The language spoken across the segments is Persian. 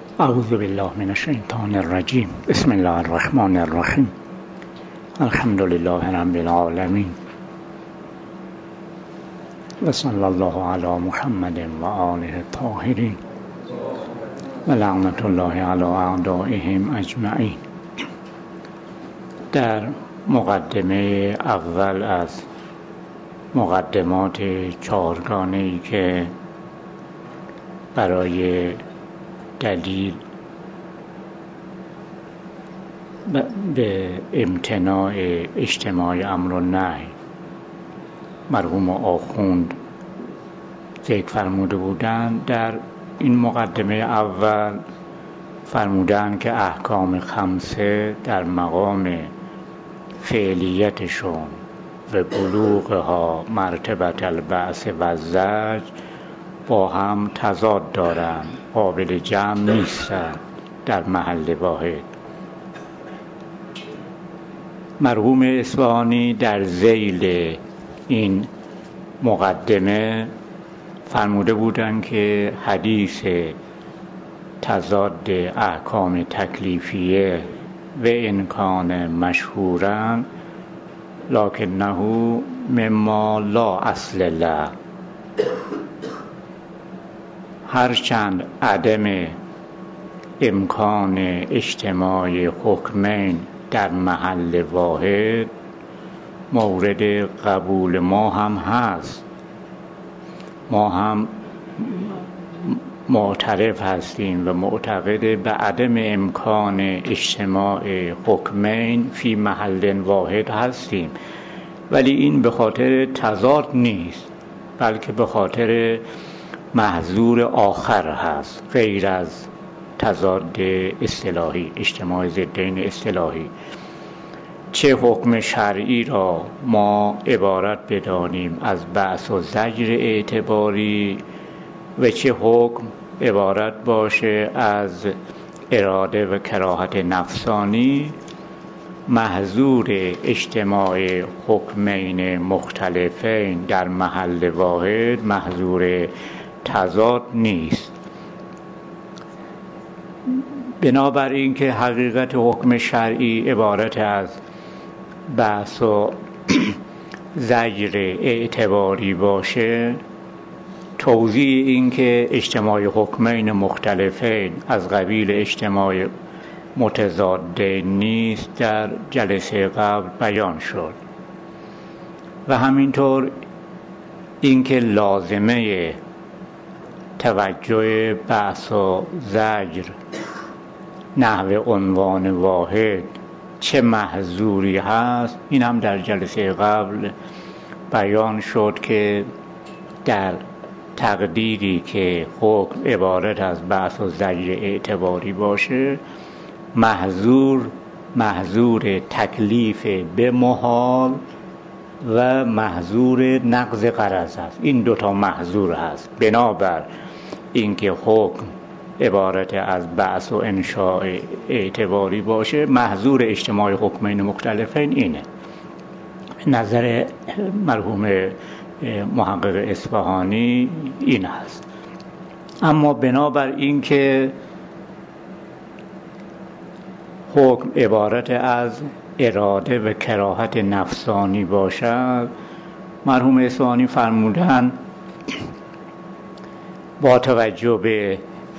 اعوذ بالله من الشیطان الرجیم. بسم الله الرحمن الرحیم. الحمد لله رب العالمین و صلی الله علی محمد و آله الطاهرین و لعنت الله علی اعدائهم اجمعین. در مقدمه اول از مقدمات چهارگانه‌ای که برای دلیل به امتناع اجتماع امر و نهی مرحوم آخوند ذکر فرموده بودند، در این مقدمه اول فرمودند که احکام خمسه در مقام فعلیتشون و بلوغها مرتبه البعث و زجر با هم تضاد دارند، قابل جمع نیستند در محل واحد. مرحوم اصفهانی در ذیل این مقدمه فرموده بودند که حدیث تضاد احکام تکلیفیه و ان کان مشهورا لکنه مما لا اصل له، هرچند عدم امکان اجتماع حکمین در محل واحد مورد قبول ما هم هست، ما هم معترف هستیم و معتقد به عدم امکان اجتماع حکمین فی محل واحد هستیم، ولی این به خاطر تضاد نیست بلکه به خاطر محظور آخر هست غیر از تضاد اصطلاحی، اجتماع ضدین اصطلاحی. چه حکم شرعی را ما عبارت بدانیم از بعث و زجر اعتباری و چه حکم عبارت باشه از اراده و کراهت نفسانی، محظور اجتماع حکمین مختلفین در محل واحد محظور تضاد نیست. بنابراین که حقیقت حکم شرعی عبارت از بحث و زجر اعتباری باشه، توضیح این که اجتماع حکمین مختلفین از قبیل اجتماع متضادین نیست در جلسه قبل بیان شد و همینطور اینکه لازمه توجه بحث و زجر نحو عنوان واحد چه محظوری هست، این هم در جلسه قبل بیان شد که در تقدیری که حکم عبارت از بحث و زجر اعتباری باشه، محظور تکلیف به محال و محظور نقض غرض است. این دوتا محظور هست. بنابر اینکه حکم عبارت از بعث و انشاء اعتباری باشه، محظور اجتماع حکمین مختلفین اینه. نظر مرحوم محقق اصفهانی این هست. اما بنابر اینکه حکم عبارت از اراده و کراهت نفسانی باشد، مرحوم اصفهانی فرمودند با توجه به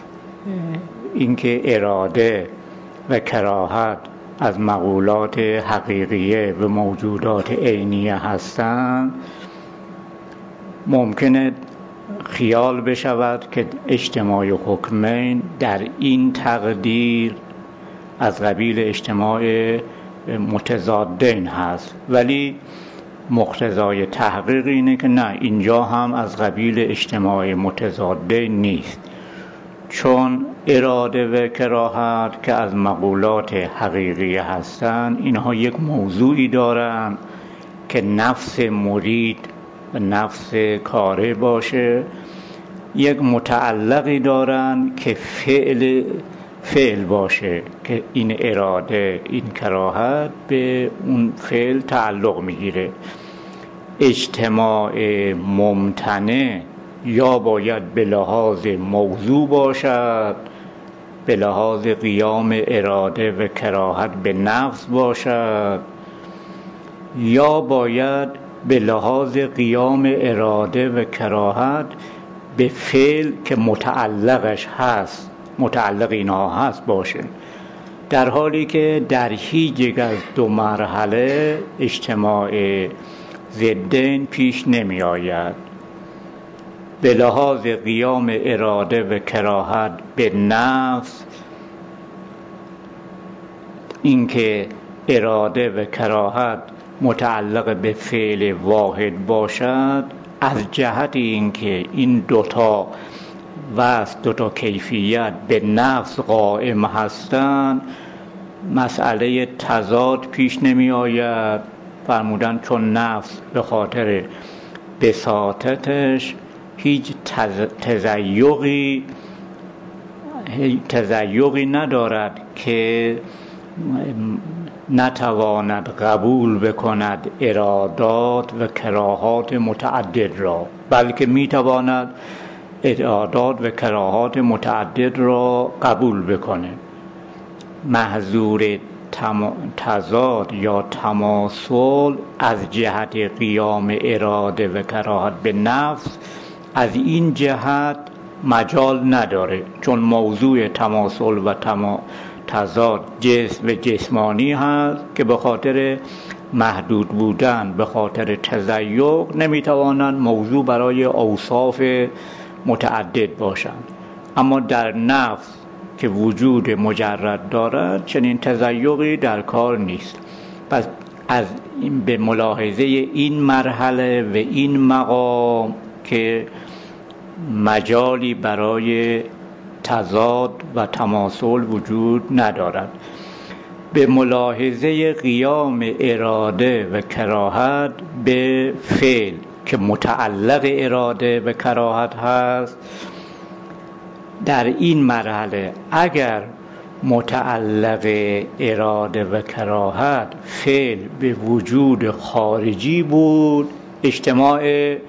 اینکه اراده و کراهت از مقولات حقیقیه و موجودات عینیه هستند، ممکنه خیال بشود که اجتماع حکمین در این تقدیر از قبیل اجتماع متضادین هست، ولی مقتضای تحقیق اینه که نه، اینجا هم از قبیل اجتماع متضادین نیست، چون اراده و کراهت که از مقولات حقیقی هستند، اینها یک موضوعی دارند که نفس مرید و نفس کاره باشه، یک متعلقی دارند که فعل باشه که این اراده، این کراهت به اون فعل تعلق میگیره. اجتماع ممتنع یا باید به لحاظ موضوع باشد به لحاظ قیام اراده و کراهت به نفس باشد، یا باید به لحاظ قیام اراده و کراهت به فعل که متعلقش هست، متعلق اینها هست باشه، در حالی که در هیچ یک از دو مرحله اجتماع ضدین پیش نمی آید. به لحاظ قیام اراده و کراهت به نفس، اینکه اراده و کراهت متعلق به فعل واحد باشد، از جهت اینکه این دوتا وصف، دوتا کیفیت به نفس قائم هستند، مسئله تضاد پیش نمی آید. فرمودن چون نفس به خاطر بساطتش هیچ تضیقی ندارد که نتواند قبول بکند ارادات و کراهات متعدد را، بلکه میتواند ارادات و کراهات متعدد را قبول بکنه. محظور تضاد یا تماثل از جهت قیام اراده و کراهت به نفس از این جهت مجال نداره، چون موضوع تماثل و تضاد جسم و جسمانی هست که به خاطر محدود بودن، به خاطر تضیق نمیتوانند موضوع برای اوصاف متعدد باشند. اما در نفس که وجود مجرد دارد چنین تضیقی در کار نیست. پس از این به ملاحظه این مرحله و این مقام که مجالی برای تضاد و تماثل وجود ندارد، به ملاحظه قیام اراده و کراهت به فعل که متعلق اراده و کراهت هست، در این مرحله اگر متعلق اراده و کراهت فعل به وجود خارجی بود، اجتماع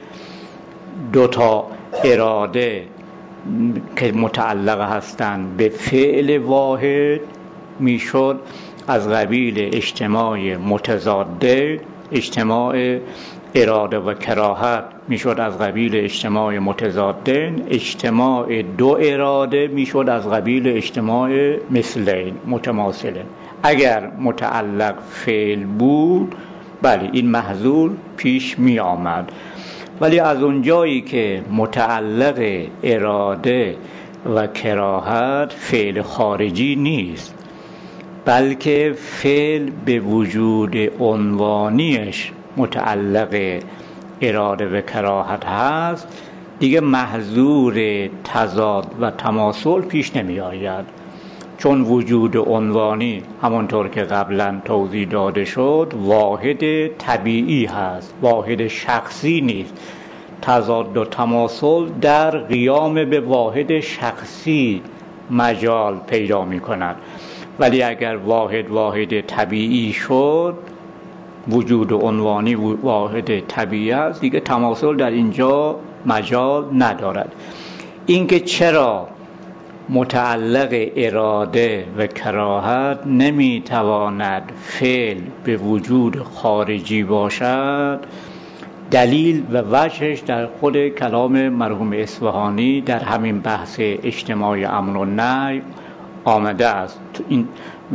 دوتا اراده که متعلق هستند به فعل واحد میشد از قبیل اجتماع متضادین. اجتماع اراده و کراهت میشد از قبیل اجتماع متضادین، اجتماع دو اراده میشد از قبیل اجتماع مثلین، متماثلین. اگر متعلق فعل بود، بله این محظور پیش می آمد. ولی از اونجایی که متعلق اراده و کراهت فعل خارجی نیست، بلکه فعل به وجود عنوانیش متعلق اراده و کراهت هست، دیگه محظور تضاد و تماثل پیش نمی آید، چون وجود عنوانی همانطور که قبلا توضیح داده شد واحد طبیعی هست، واحد شخصی نیست. تضاد و تماثل در قیام به واحد شخصی مجال پیدا می کند. ولی اگر واحد طبیعی شد، وجود عنوانی واحد طبیعی است، دیگه تماثل در اینجا مجال ندارد. اینکه چرا متعلق اراده و کراهت نمیتواند فعل به وجود خارجی باشد، دلیل و وجهش در خود کلام مرحوم اصفهانی در همین بحث اجتماع امر و نهی آمده است. این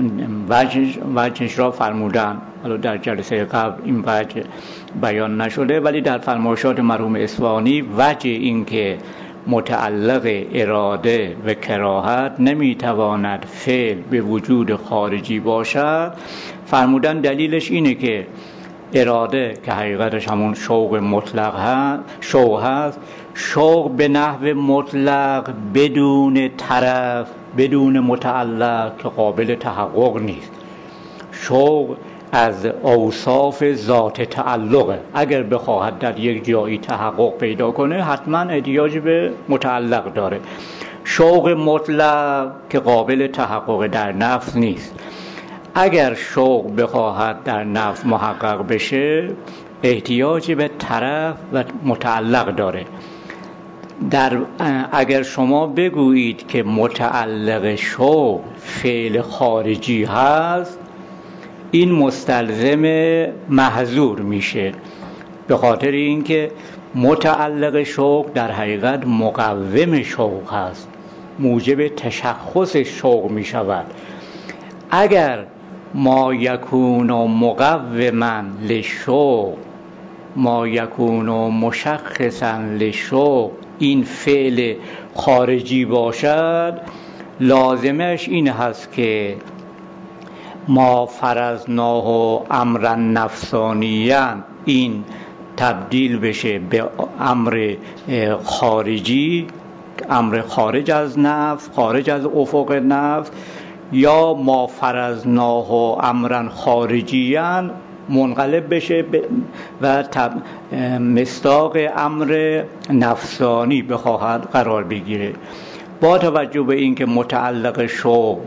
وجهش را فرمودن، حالا در جلسه قبل این وجه بیان نشده، ولی در فرمایشات مرحوم اصفهانی وجه این که متعلق اراده و کراهت نمیتواند فعل به وجود خارجی باشد، فرمودن دلیلش اینه که اراده که حقیقتش همون شوق مطلق هست، شوق به نحو مطلق بدون طرف، بدون متعلق که قابل تحقق نیست. شوق از اوصاف ذات تعلقه، اگر بخواهد در یک جایی تحقق پیدا کنه حتما احتیاج به متعلق داره. شوق مطلق که قابل تحقق در نفس نیست. اگر شوق بخواهد در نفس محقق بشه احتیاج به طرف و متعلق داره. اگر شما بگویید که متعلق شوق فعل خارجی هست، این مستلزم محظور میشه، به خاطر اینکه متعلق شوق در حقیقت مقوم شوق هست، موجب تشخص شوق می شود. اگر ما یکون مقوما للشوق ما یکون مشخصا للشوق این فعل خارجی باشد، لازمش این هست که ما فرضناه امرا نفسانیا این تبدیل بشه به امر خارجی، امر خارج از نفس، خارج از افق نفس، یا ما فرضناه امرا خارجیا منقلب بشه و مصداق امر نفسانی بخواهد قرار بگیره. با توجه به اینکه متعلق شوق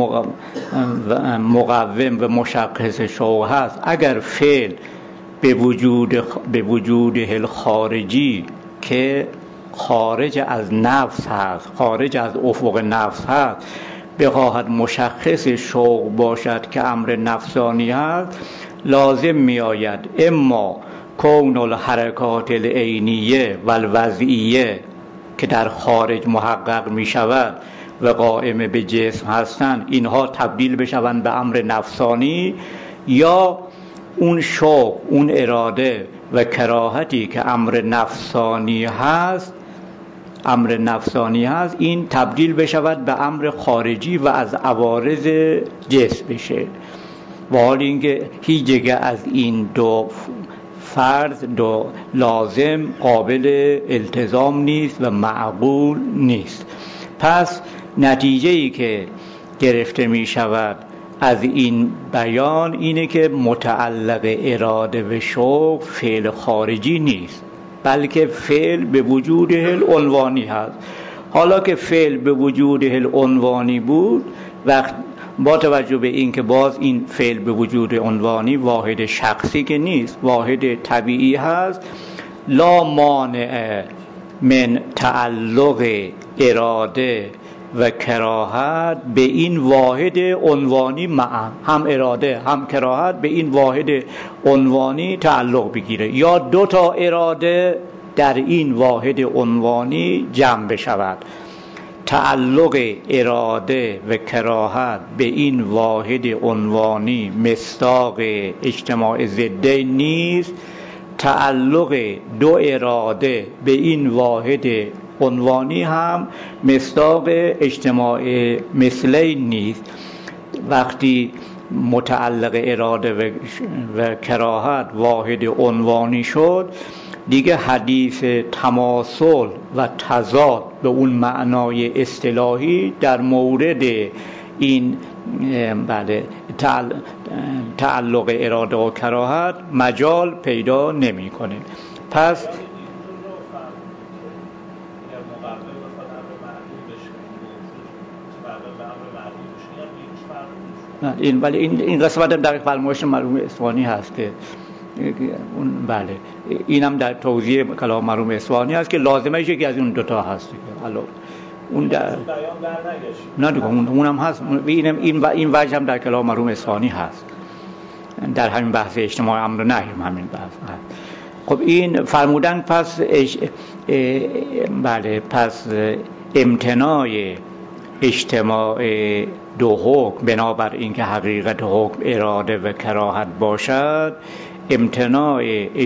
مقوم و مشخص شوق هست، اگر فعل به وجود خارجی که خارج از نفس هست، خارج از افق نفس هست، بخواهد مشخص شوق باشد که امر نفسانی هست، لازم می آید اما کون الحرکات العینیه و الوضعیه که در خارج محقق می شود و قائم به جسم هستند، اینها تبدیل بشوند به امر نفسانی، یا اون شوق، اون اراده و کراهتی که امر نفسانی هست این تبدیل بشود به امر خارجی و از عوارض جسم بشه، و حال اینکه هیچ جگه از این دو فرض دو لازم قابل التزام نیست و معقول نیست. پس نتیجه‌ای که گرفته می شود از این بیان اینه که متعلق اراده و شوق فعل خارجی نیست، بلکه فعل به وجود عنوانی هست. حالا که فعل به وجود عنوانی بود، وقت با توجه به این که باز این فعل به وجود عنوانی واحد شخصی که نیست، واحد طبیعی هست، لا مانع من تعلق اراده و کراهت به این واحد عنوانی معا، هم اراده هم کراهت به این واحد عنوانی تعلق بگیره، یا دو تا اراده در این واحد عنوانی جمع بشود. تعلق اراده و کراهت به این واحد عنوانی مصداق اجتماع ضدین نیست، تعلق دو اراده به این واحد عنوانی هم مصداق اجتماع مثلین نیست. وقتی متعلق اراده و کراهت واحد عنوانی شد، دیگه حدیث تماثل و تضاد به اون معنای اصطلاحی در مورد این تعلق اراده و کراهت مجال پیدا نمی‌کنه. پس این قسمت در فرمایش مرحوم اصفهانی هست که اون بله، اینم در توضیح کلام مرحوم اصفهانی هست که لازمه یکی از اون دوتا هست که حالا اون در نه دیگه اونم هست، این وجه هم در کلام مرحوم اصفهانی هست، در همین بحث اجتماع امر نهی همین بحث هست. خب این فرمودن پس پس امتناع اجتماع دو حکم بنابر اینکه حقیقت حکم اراده و کراهت باشد، امتناع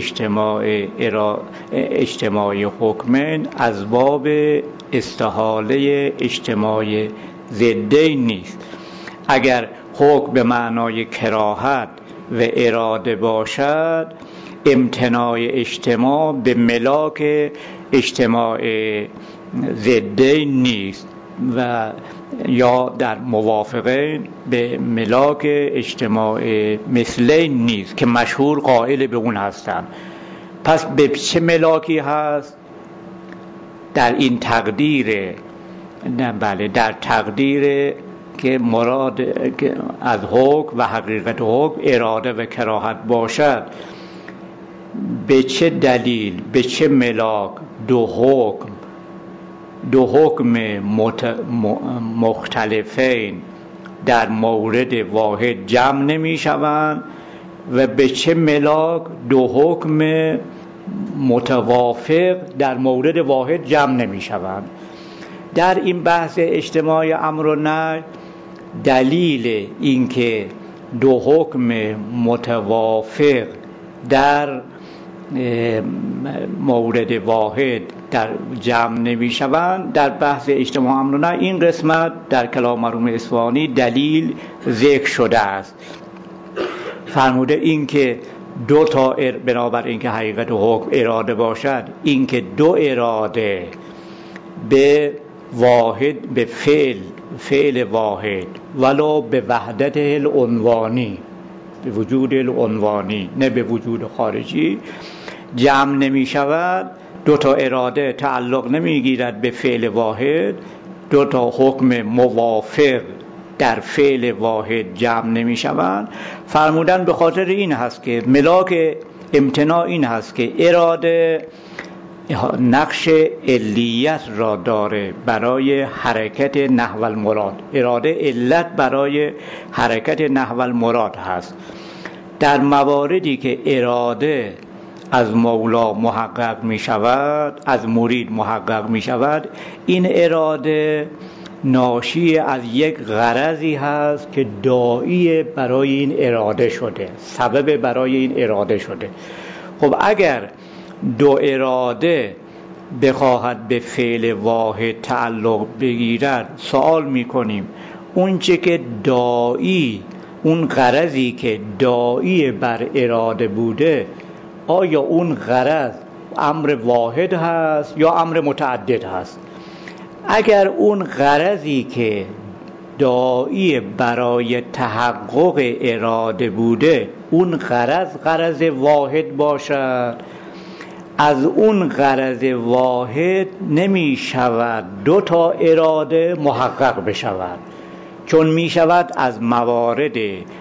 اجتماع حکمین از باب استحاله اجتماع ضدین نیست. اگر حکم به معنای کراهت و اراده باشد، امتناع اجتماع به ملاک اجتماع ضدین نیست و یا در موافقه به ملاک اجتماع مثلین نیست که مشهور قائل به اون هستن. پس به چه ملاکی هست؟ در این تقدیر در تقدیر که مراد از حکم و حقیقت حکم اراده و کراهت باشد، به چه دلیل، به چه ملاک دو حکم دو حکم مختلفین در مورد واحد جمع نمی شوند و به چه ملاک دو حکم متوافق در مورد واحد جمع نمی شوند. در این بحث اجتماع امر و نهی دلیل اینکه دو حکم متوافق در مورد واحد در جمع نمی شوند در بحث اجتماع امر و نهی این قسمت در کلام مرحوم اصفهانی دلیل ذکر شده است. فرموده این که دو تا بنابر اینکه حقیقت حکم اراده باشد، اینکه دو اراده به واحد، به فعل واحد ولو به وحدت العنوانی، به وجود العنوانی نه به وجود خارجی جمع نمی شود، دو تا اراده تعلق نمی گیرد به فعل واحد، دو تا حکم موافق در فعل واحد جمع نمی شوند. فرمودن به خاطر این هست که ملاک امتناع این هست که اراده نقش علیت را داره برای حرکت نحو المراد. اراده علت برای حرکت نحو المراد هست. در مواردی که اراده از مولا محقق می شود، از مرید محقق می شود، این اراده ناشی از یک غرضی هست که داعی برای این اراده شده، سبب برای این اراده شده. خب اگر دو اراده بخواهد به فعل واحد تعلق بگیرد، سوال میکنیم اون چه که داعی، اون غرضی که داعی بر اراده بوده، آیا اون غرض امر واحد هست یا امر متعدد هست؟ اگر اون غرضی که داعی برای تحقق اراده بوده اون غرض واحد باشد، از اون غرض واحد نمی شود دو تا اراده محقق بشود، چون می شود از موارد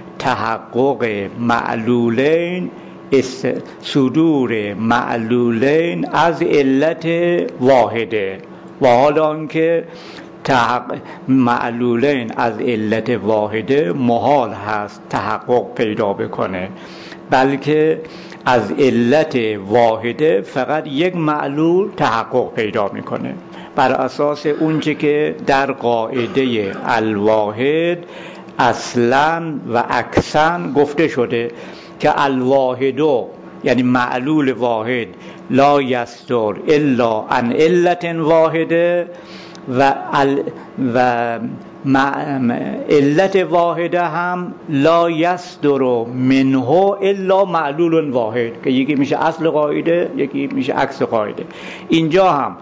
تحقق معلولین صدور معلولین از علت واحده، و حالا آنکه معلولین از علت واحده محال هست تحقق پیدا بکنه، بلکه از علت واحده فقط یک معلول تحقق پیدا میکنه بر اساس اونچه که در قاعده الواحد اصلا و اکسن گفته شده که الواحدو یعنی معلول واحد لا یصدر الا عن علت واحده و علت واحده هم لا یصدر منه الا معلول واحد، که یکی میشه اصل قاعده، یکی میشه عکس قاعده. اینجا هم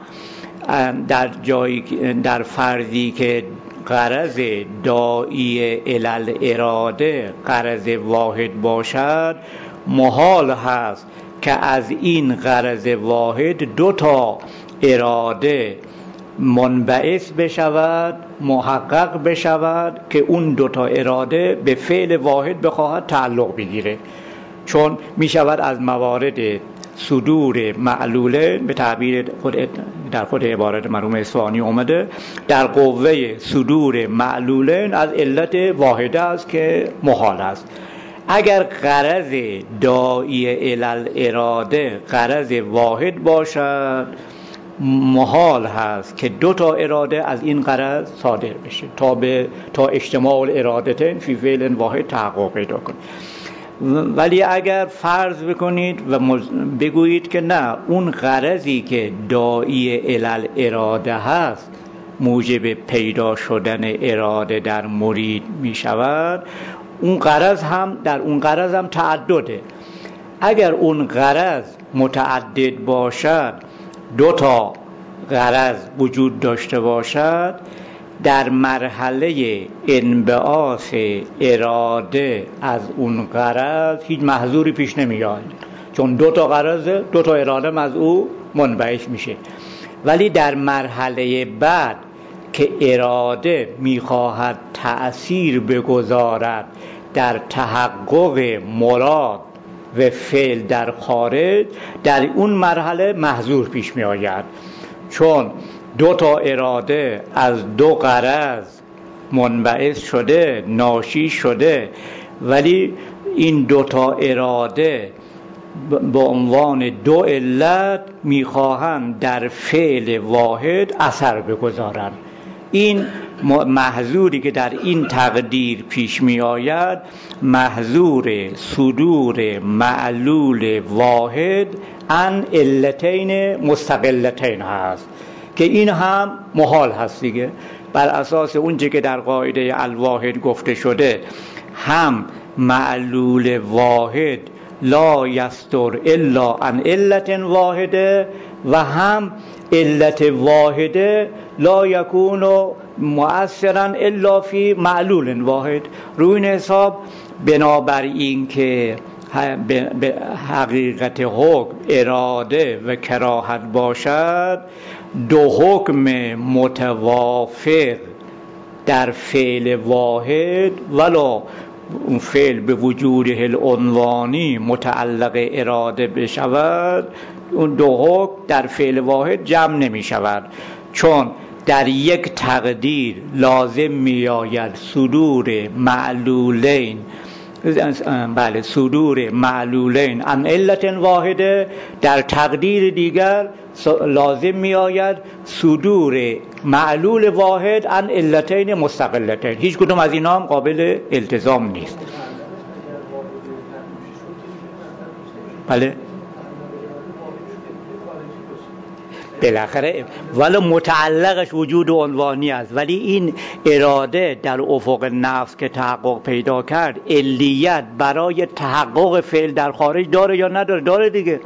در فرضی که غرض داعی الی اراده غرض واحد باشد، محال هست که از این غرض واحد دو تا اراده منبعث بشود، محقق بشود که اون دو تا اراده به فعل واحد بخواهد تعلق بگیره، چون می شود از موارد صدور معلوله، به تعبیر در خود عبارت مرحوم اصفهانی اومده، در قوه صدور معلوله از علت واحده است که محال است. اگر غرض داعی الی اراده غرض واحد باشد، محال هست که دو تا اراده از این غرض صادر بشه تا اجتماع الارادتین فی فعل واحد تحقق پیدا کنه. ولی اگر فرض بکنید و بگویید که نه، اون غرضی که داعی الی اراده هست موجب پیدا شدن اراده در مرید می شود، اون غرض هم تعدده. اگر اون غرض متعدد باشد، دو تا غرض وجود داشته باشد، در مرحله انبعاث اراده از اون غرض هیچ محظوری پیش نمیاد، چون دو تا غرض، دو تا اراده از او منبعث میشه. ولی در مرحله بعد که اراده میخواهد تأثیر بگذارد در تحقق مراد و فعل در خارج، در اون مرحله محظور پیش می آید، چون دو تا اراده از دو غرض منبعث شده، ناشی شده، ولی این دو تا اراده به عنوان دو علت میخواهند در فعل واحد اثر بگذارند. این محظوری که در این تقدیر پیش می آید محظور صدور معلول واحد عن علتین مستقلتین هست که این هم محال هست دیگه. بر اساس اونچه که در قاعده الواحد گفته شده، هم معلول واحد لا یستر الا عن علت واحده و هم علت واحده لا یکون مؤثرا الا فی معلول واحد. روی این حساب بنابر این که به حقیقت حکم اراده و کراهت باشد، دو حکم متوافق در فعل واحد ولا اون فعل به وجوده العنوانی متعلق اراده بشود، اون دو حکم در فعل واحد جمع نمی شود، چون در یک تقدیر لازم می آید صدور معلولین، بله صدور معلولین عن علت واحده، در تقدیر دیگر لازم می آید صدور معلول واحد عن علتین مستقلتین. هیچ کدوم از اینا هم قابل التزام نیست. بله بالاخره ولی متعلقش وجود عنوانی است، ولی این اراده در افق نفس که تحقق پیدا کرد علیت برای تحقق فعل در خارج داره یا نداره؟ داره دیگه،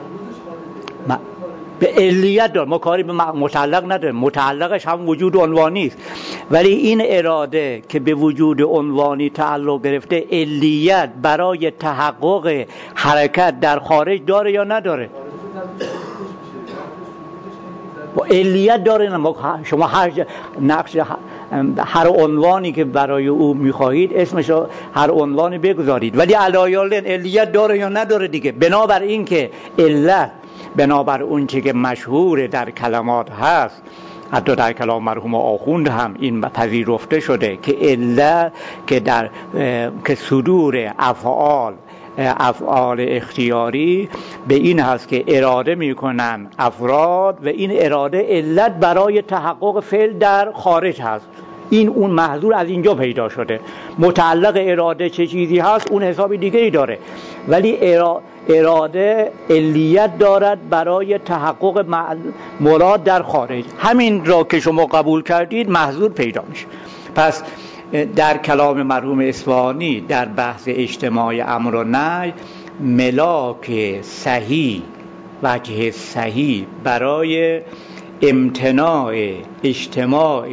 به علیت داره، ما کاری به متعلق نداره، متعلقش هم وجود عنوانی است. ولی این اراده که به وجود عنوانی تعلق گرفته علیت برای تحقق حرکت در خارج داره یا نداره؟ با علیت داره. شما هر نقش هر عنوانی که برای او میخواهید اسمش رو هر عنوانی بگذارید، ولی علایالدین علیت داره یا نداره دیگه. بنابر این که علت، بنابر اون چه که مشهور در کلمات هست، حتی در کلام مرحوم آخوند هم این پذیرفته شده که علت که صدور افعال اختیاری به این هست که اراده میکنن افراد و این اراده علت برای تحقق فعل در خارج هست. این اون محظور از اینجا پیدا شده. متعلق اراده چه چیزی هست اون حساب دیگه ای داره، ولی اراده علیت دارد برای تحقق مراد در خارج. همین را که شما قبول کردید محظور پیدا میشه. پس در کلام مرحوم اصفهانی در بحث اجتماع امر و نهی، ملاک صحیح، وجه صحیح برای امتناع اجتماع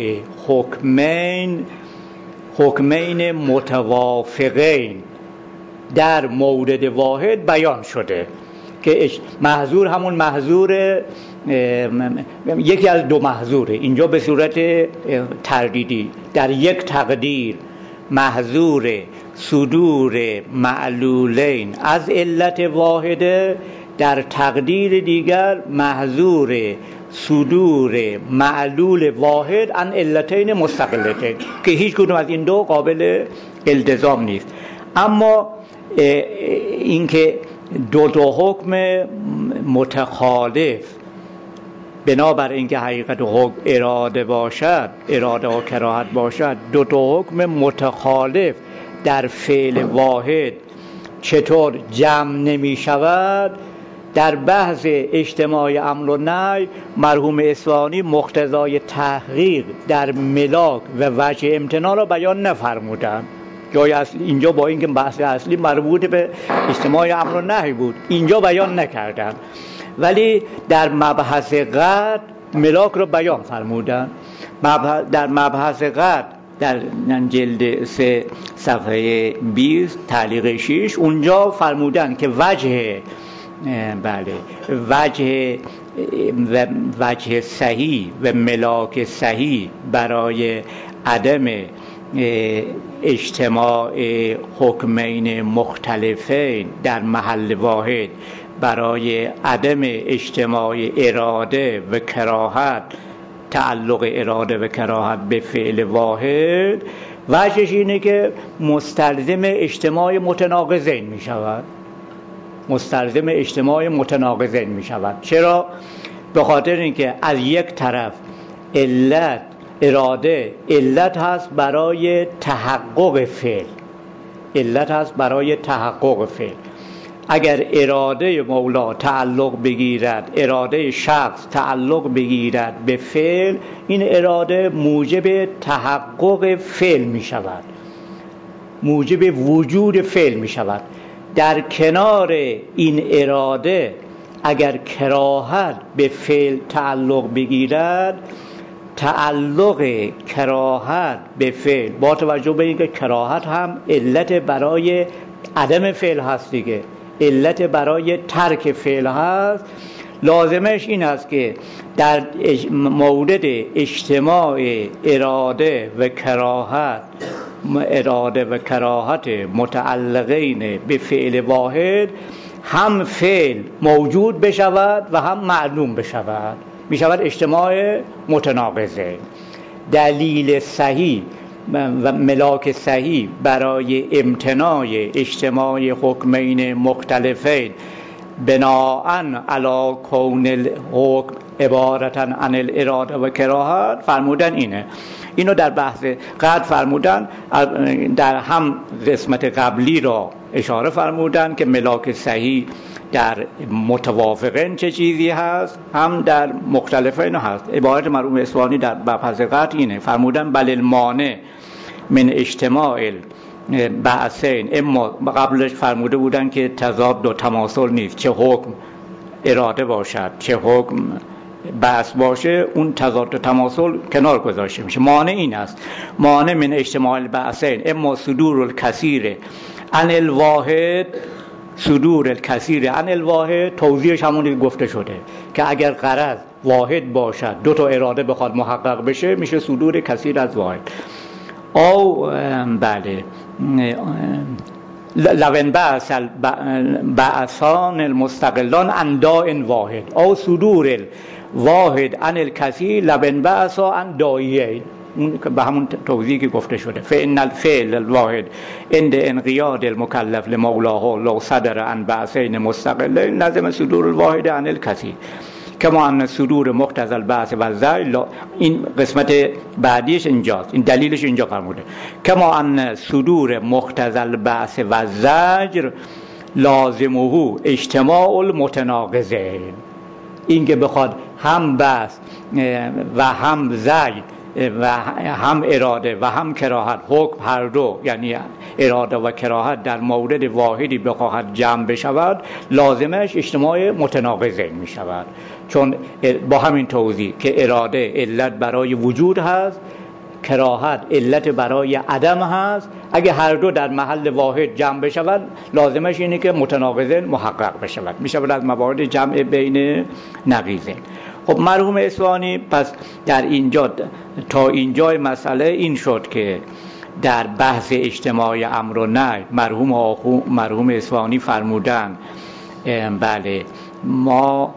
حکمین متوافقین در مورد واحد بیان شده که محظور همون محظور یکی از دو محظوره. اینجا به صورت تردیدی در یک تقدیر محظور صدور معلولین از علت واحده، در تقدیر دیگر محظور صدور معلول واحد عن علتین مستقلتین که هیچ کدوم از این دو قابل التزام نیست. اما اینکه دو حکم متخالف بنابر اینکه حقیقت حکم اراده باشد، اراده و کراهت باشد، دو حکم متخالف در فعل واحد چطور جمع نمی شود، در بحث اجتماع امر و نهی مرحوم اصفهانی مقتضای تحقیق در ملاک و وجه امتناع را بیان نفرمودند. جای اصلی اینجا با اینکه بحث اصلی مربوط به اجتماع امر و نهی بود اینجا بیان نکردند، ولی در مبحث قطع ملاک را بیان فرمودند. در مبحث قطع در جلد 3 صفحه 20 تعلیق 6 اونجا فرمودند که وجه صحیح و ملاک صحیح برای عدم اجتماع حکمین مختلفین در محل واحد، برای عدم اجتماع اراده و کراهت تعلق اراده و کراهت به فعل واحد، وجهش اینه که مستلزم اجتماع متناقضین می شود. مستلزم اجتماع متناقضین می شود. چرا؟ به خاطر اینکه از یک طرف علت اراده علت هست برای تحقق فعل، علت هست برای تحقق فعل. اگر اراده مولا تعلق بگیرد، اراده شخص تعلق بگیرد به فعل، این اراده موجب تحقق فعل می شود، موجب وجود فعل می شود. در کنار این اراده اگر کراهت به فعل تعلق بگیرد، تعلق کراهت به فعل با توجه به اینکه کراهت هم علت برای عدم فعل هست دیگه، علت برای ترک فعل هست، لازمش این است که در مورد اجتماع اراده و کراهت متعلقین به فعل واحد هم فعل موجود بشود و هم معلوم بشود، می شود اجتماع متناقضه. دلیل صحیح و ملاک صحیح برای امتناع اجتماع حکمین مختلفین بناءً علی کون الحکم عبارتاً عن الاراده و کراهت فرمودن اینه. اینو در بحث قبل فرمودن، در هم قسمت قبلی را اشاره فرمودن که ملاک صحیح در متوافقین چه چیزی هست، هم در مختلفین هست. عبارت مرحوم اصفهانی در بحث قبل اینه، فرمودن بل المانع من اجتماع بعثین، اما قبلش فرموده بودن که تضاد و تماثل نیست، چه حکم اراده باشد چه حکم بعث باشه، اون تضاد و تماثل کنار گذاشته میشه. مانع این است، مانع من اجتماع البعثین اما صدور الکثیر عن الواحد، صدور الکثیر عن الواحد توضیحش همونی که گفته شده که اگر غرض واحد باشد، دو تا اراده بخواد محقق بشه، میشه صدور کثیر از واحد. او بله لون بعثان المستقلان عن داء واحد او صدور الواحد عن الکثیر لون بعثا عن داعیین، اون به همون توضیحی که گفته شده. فإن الفعل الواحد عند انقیاد المکلف لمولاه لو صدر عن بعثین مستقلین لازم صدور الواحد عن الکثیر کما ان صدور مقتضی البعث و الزجر، این قسمت بعدیش اینجاست، این دلیلش اینجا فرموده، کما ان صدور مقتضی البعث و الزجر لازمه اجتماع المتناقضین، این که بخواد هم بعث و هم زجر و هم اراده و هم کراهت، حکم هر دو یعنی اراده و کراهت در مورد واحدی بخواهد جمع بشود، لازمش اجتماع متناقضین می شود. چون با همین توضیح که اراده علت برای وجود هست، کراهت علت برای عدم هست، اگه هر دو در محل واحد جمع بشود، لازمش اینه که متناقضین محقق بشود، می شود از موارد جمع بین نقیضین. خب مرحوم اصفهانی پس در اینجا تا اینجای مسئله این شد که در بحث اجتماع امر و نهی مرحوم اصفهانی فرمودن بله ما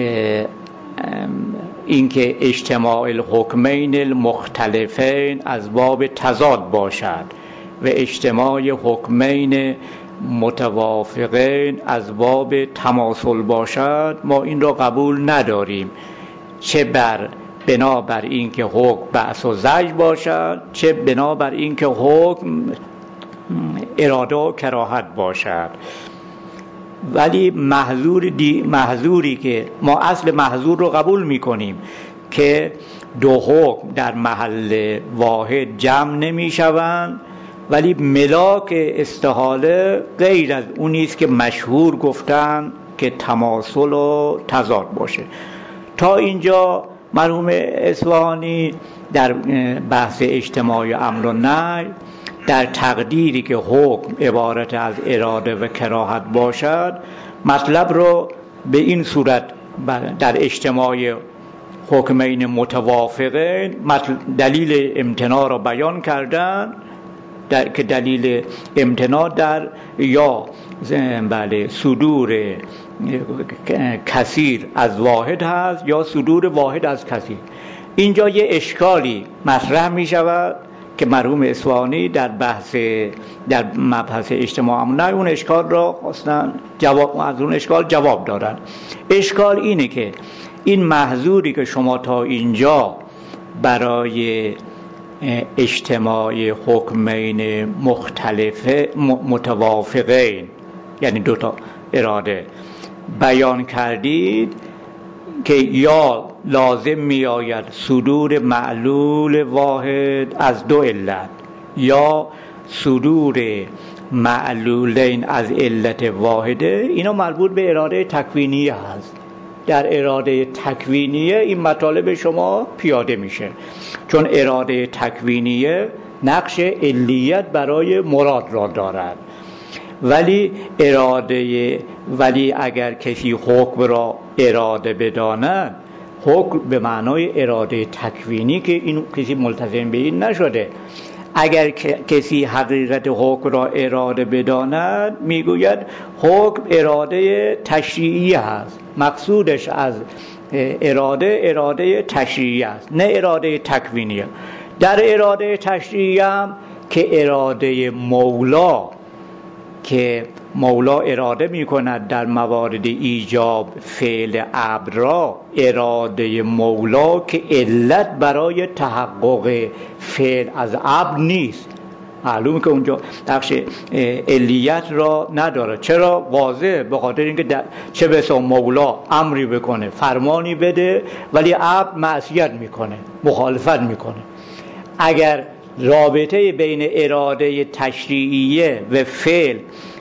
اینکه اجتماع الحکمین المختلفین از باب تضاد باشد و اجتماع حکمین متوافقین از باب تماثل باشد، ما این را قبول نداریم، چه بنابر این که حکم بعث و زجر باشد، چه بنابر این که حکم اراده و کراهت باشد. ولی محظوری که ما اصل محظور رو قبول میکنیم که دو حکم در محل واحد جمع نمی شوند، ولی ملاک استحاله غیر از اونیست که مشهور گفتن که تماثل و تضاد باشه. تا اینجا مرحوم اصفهانی در بحث اجتماع امر و نهی در تقدیری که حکم عبارت از اراده و کراهت باشد، مطلب رو به این صورت در اجتماع حکمین متوافقین دلیل امتناع را بیان کردن، که دلیل امتناع در یا بله صدور کثیر از واحد هست یا صدور واحد از کثیر. اینجا یه اشکالی مطرح می شود که مرحوم اصفهانی در مبحث اجتماع امنه اون اشکال را خواستن از اون اشکال جواب دادن. اشکال اینه که این محظوری که شما تا اینجا برای اجتماع حکمین متوافقین، یعنی دوتا اراده بیان کردید که یا لازم می آید صدور معلول واحد از دو علت یا صدور معلولین از علت واحده، اینا مربوط به اراده تکوینیه هست. در اراده تکوینیه این مطالب شما پیاده میشه، چون اراده تکوینیه نقش علیت برای مراد را دارد. ولی اگر کسی حکم را اراده بداند، حکم به معنای اراده تکوینی که این کسی ملتزم به این نشده، اگر کسی حقیقت حکم را اراده بداند میگوید حکم اراده تشریعی است، مقصودش از اراده تشریعی است، نه اراده تکوینی. در اراده تشریعی هم که اراده مولا اراده می کند در موارد ایجاب فعل امر را، اراده مولا که علت برای تحقق فعل از امر نیست. معلومه که اونجا نقش علیت را نداره. چرا؟ واضح، به خاطر اینکه چه بسا مولا امری بکنه، فرمانی بده، ولی امر معصیت میکنه، مخالفت میکنه. اگر رابطه بین اراده تشریعیه و فعل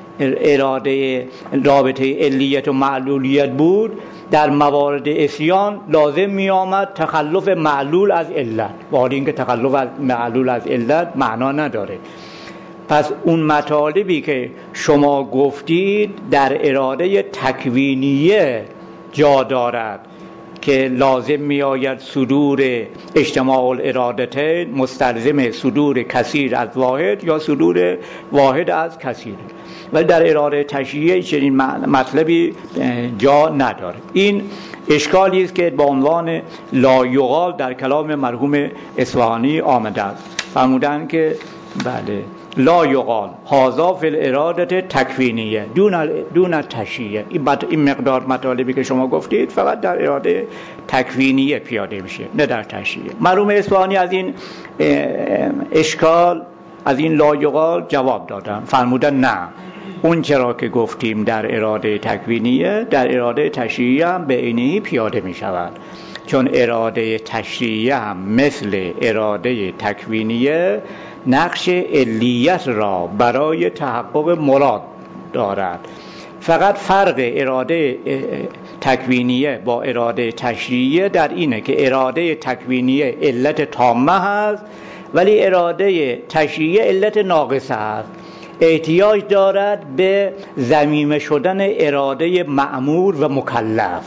رابطه علیت و معلولیت بود، در موارد عصیان لازم می آمد تخلف معلول از علت، با اینکه تخلف از معلول از علت معنا نداره. پس اون مطالبی که شما گفتید در اراده تکوینیه جا دارد که لازم می آید صدور اجتماع الارادتین مستلزم صدور کثیر از واحد یا صدور واحد از کثیر، ولی در اراده تشریعی چنین مطلبی جا نداره. این اشکالی است که با عنوان لا یقال در کلام مرحوم اصفهانی آمده است. فرمودن که بله لا یقال هذا فی الاراده تکوینیه دون تشریعیه. این مقدار مطالبی که شما گفتید فقط در اراده تکوینیه پیاده میشه، نه در تشریعیه. مرحوم اصفهانی از این اشکال، از این لا یقال جواب دادن. فرمودن نه، اون چرا که گفتیم در اراده تکوینیه، در اراده تشریعیه هم به عینی پیاده می شود، چون اراده تشریعیه هم مثل اراده تکوینیه نقش علیت را برای تحقق مراد دارد. فقط فرق اراده تکوینیه با اراده تشریعیه در اینه که اراده تکوینیه علت تامه هست، ولی اراده تشریعیه علت ناقصه هست. احتیاج دارد به ضمیمه شدن اراده مأمور و مکلف.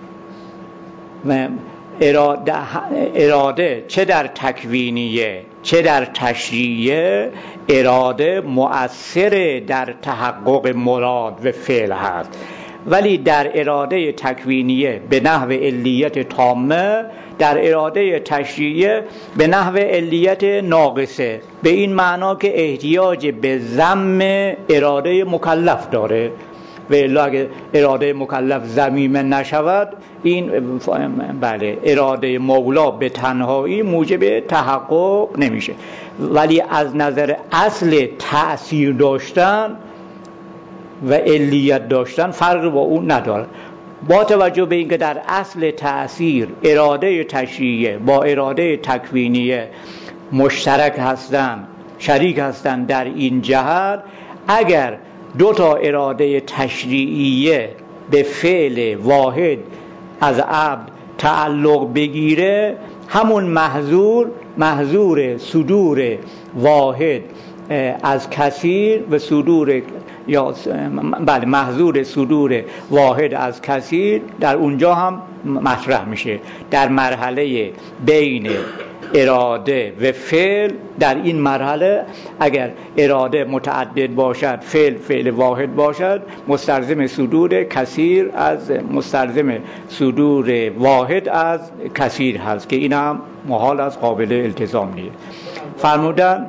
و اراده چه در تکوینیه چه در تشریعیه اراده مؤثر در تحقق مراد و فعل هست، ولی در اراده تکوینیه به نحو علیت تامه، در اراده تشریعیه به نحو علیت ناقصه، به این معنا که احتیاج به ضم اراده مکلف داره. و الا اگه اراده مکلف ضمیمه نشود، این بله اراده مولا به تنهایی موجب تحقق نمیشه. ولی از نظر اصل تأثیر داشتن و علیت داشتن فرق با اون نداره. با توجه به اینکه در اصل تأثیر اراده تشریعیه با اراده تکوینیه مشترک هستند، شریک هستند در این جهت، اگر دو تا اراده تشریعیه به فعل واحد از عبد تعلق بگیره، همون محظور صدور واحد از کثیر و صدور یا بله محظور صدور واحد از کثیر در اونجا هم مطرح میشه. در مرحله بین اراده و فعل در این مرحله اگر اراده متعدد باشد، فعل واحد باشد، مستلزم صدور کثیر از مستلزم صدور واحد از کثیر هست که این هم محال از قابل التزام نیست. فرمودن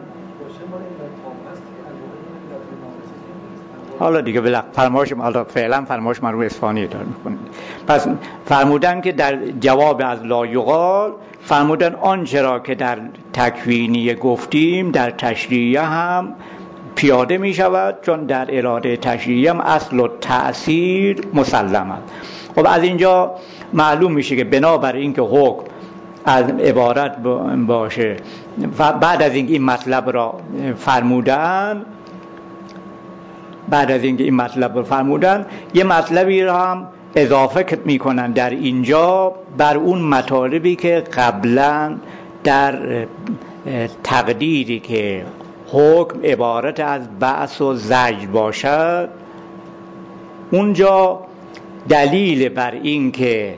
حالا دیگه فرمایش فعلا فرمایش من رو اصفهانی دارم میکنید. پس فرمودن که در جواب از لا یقال فرمودن آنچه را که در تکوینی گفتیم در تشریعیه هم پیاده می شود، چون در اراده تشریعی هم اصل و تأثیر مسلم است. خب از اینجا معلوم میشه که بنابر اینکه حکم از عبارت باشه و بعد از اینکه این مطلب را فرمودن یه مطلبی را هم اضافه میکنن در اینجا بر اون مطالبی که قبلا در تقدیری که حکم عبارت از بعث و زجر باشد اونجا دلیل بر این که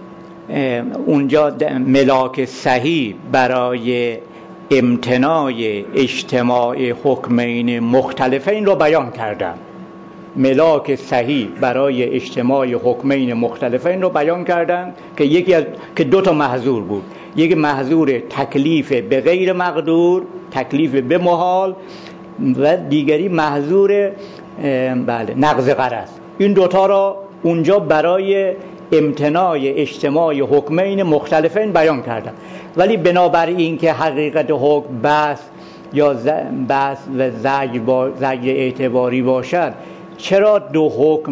اونجا ملاک صحیح برای امتناع اجتماع حکمین مختلفین رو بیان کردن. ملاک صحیح برای اجتماع حکمین مختلفین رو بیان کردن که دو تا محظور بود. یک محظور تکلیف به غیر مقدور، تکلیف به محال، و دیگری محظور نقض غرض. این دوتا را اونجا برای امتناع اجتماع حکمین مختلفین بیان کردن. ولی بنابر این که حقیقت حکم بحث یا بحث و زجر اعتباری باشد، چرا دو حکم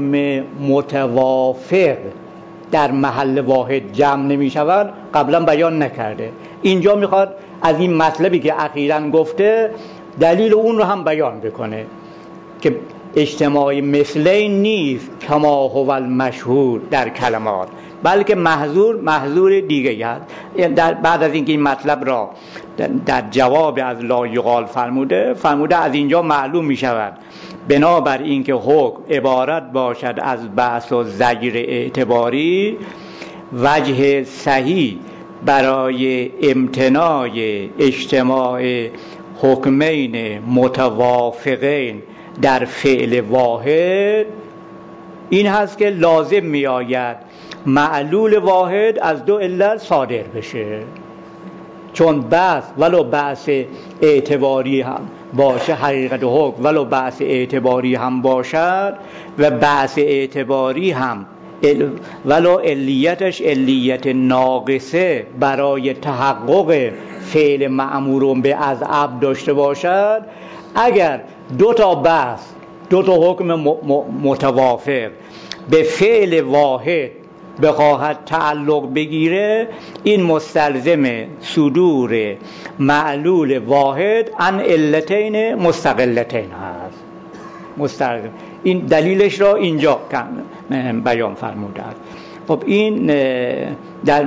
متوافق در محل واحد جمع نمی شود قبلا بیان نکرده. اینجا میخواد از این مطلبی که اخیراً گفته دلیل اون رو هم بیان بکنه که اجتماع مثلین نیست کما هو المشهور در کلمات، بلکه محظور دیگه هست. بعد از اینکه این مطلب را در جواب از لا یقال فرموده از اینجا معلوم می شود بنابر اینکه حکم عبارت باشد از بعث و زجر اعتباری، وجه صحیح برای امتناع اجتماع حکمین متوافقین در فعل واحد این هست که لازم می آید معلول واحد از دو علت صادر بشه. چون بحث ولو بحث اعتباری هم باشه، حقیقت حکم ولو بحث اعتباری هم باشد و بحث اعتباری هم ولو علیتش علیت ناقصه برای تحقق فعل مأمور به از عبد داشته باشد، اگر دو تا بحث، دو تا حکم متوافق به فعل واحد بخواهد تعلق بگیره، این مستلزم صدور معلول واحد عن علتین مستقلتین هست. مستلزم. این دلیلش را اینجا بیان فرموده است. خب این در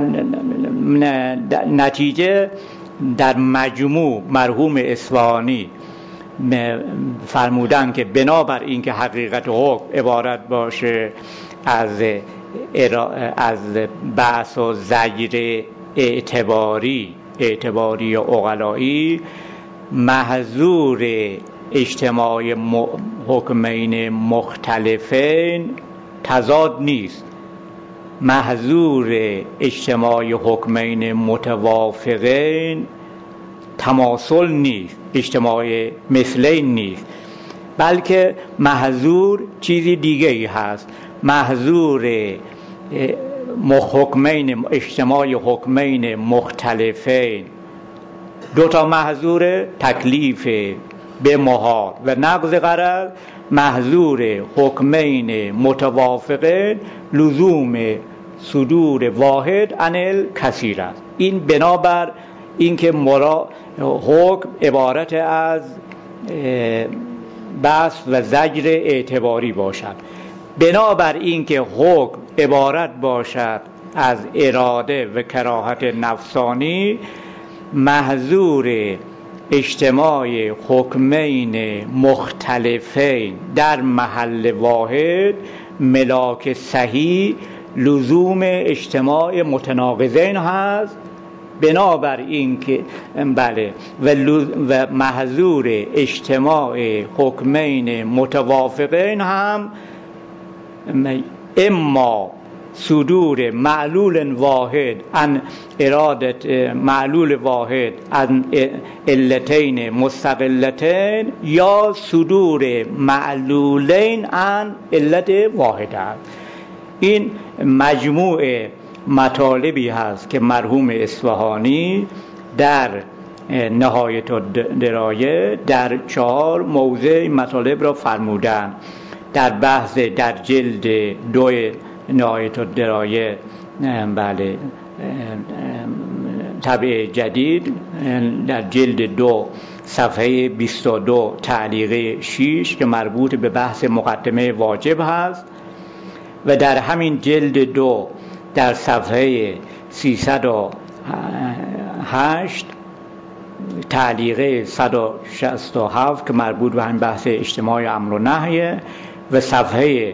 نتیجه در مجموع مرحوم اصفهانی فرمودن که بنابر این که حقیقت حکم عبارت باشه از بحث و زجر اعتباری و عقلایی، محظور اجتماع حکمین مختلفین تضاد نیست، محظور اجتماع حکمین متوافقین تماثل نیست، اجتماع مثلین نیست، بلکه محظور چیزی دیگه ای هست. محظور اجتماع حکمین مختلفین دو تا محظور تکلیف به محال و نقض غرض، محظور حکمین متوافقین لزوم صدور واحد عن الکثیر است. این بنابر اینکه حکم عبارت از بحث و زجر اعتباری باشد، بنابر اینکه حکم عبارت باشد از اراده و کراهت نفسانی، محظور اجتماع حکمین مختلفین در محل واحد ملاک صحیح لزوم اجتماع متناقضین هست بنابر این که بله و محظور اجتماع حکمین متوافقین هم اما صدور معلول واحد عن ارادت معلول واحد عن علتین مستقلتین یا صدور معلولین عن علت واحده. این مجموع مطالبی هست که مرحوم اصفهانی در نهایت الدرایه در 4 موضع مطالب را فرمودند. در بحث در جلد 2 نهایت الدرایه بله طبع جدید در جلد 2 صفحه 22 تعلیق 6 که مربوط به بحث مقدمه واجب هست و در همین جلد 2 در صفحه 308 تعلیق 167 که مربوط به همین بحث اجتماع امر و نهی و صفحه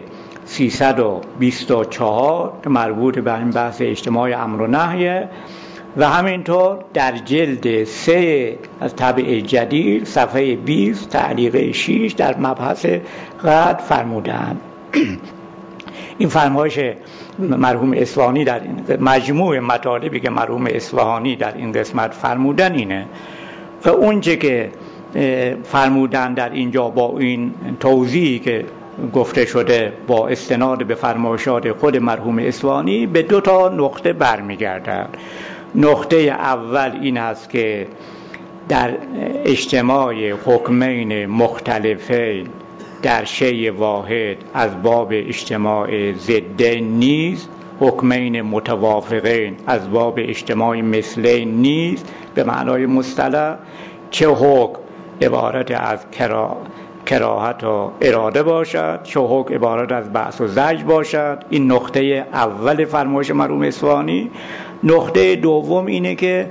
324 که مربوط به همین بحث اجتماع امر و نهی و همینطور در جلد 3 از طبع جدید صفحه 20 تعلیق 6 در مبحث قد فرمودند. این فرمایش مرحوم اصفهانی در این مجموع مطالبی که مرحوم اصفهانی در این قسمت فرمودن اینه و اونچه که فرمودن در اینجا با این توضیحی که گفته شده با استناد به فرمایشات خود مرحوم اصفهانی به 2 تا نقطه برمیگردد. نقطه اول این است که در اجتماع حکمین مختلفین در شیء واحد از باب اجتماع ضدین نیست، حکمین متوافقین از باب اجتماع مثلین نیست به معنای مصطلح، چه حکم عبارت از کراهت و اراده باشد چه حکم عبارت از بعث و زجر باشد. این نقطه اول فرمایش مرحوم اصفهانی. نقطه دوم اینه که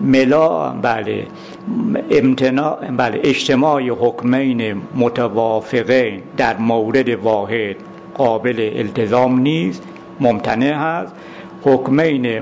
اجتماع حکمین متوافقین در مورد واحد قابل التزام نیست، ممتنع هست. حکمین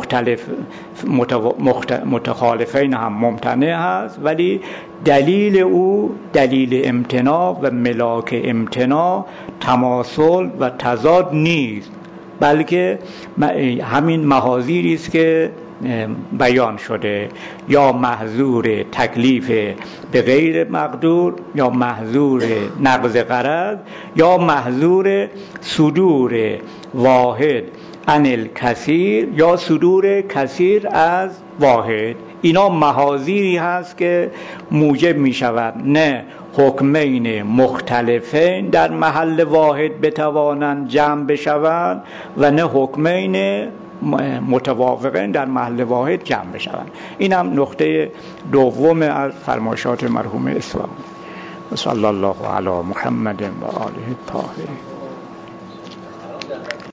متخالفین هم ممتنع هست ولی دلیل او دلیل امتناع و ملاک امتناع تماثل و تضاد نیست، بلکه همین محاذیری است که بیان شده، یا محظور تکلیف به غیر مقدور، یا محظور نقض غرض، یا محظور صدور واحد عن الکثیر، یا صدور کثیر از واحد. اینا محاذیری هست که موجب می شود نه حکمین مختلفین در محل واحد بتوانند جمع بشوند و نه حکمین متوافقین در محل واحد جمع بشوند. این هم نقطه دوم از فرمایشات مرحوم اصفهانی. صلی الله علی محمد و آله الطاهرین.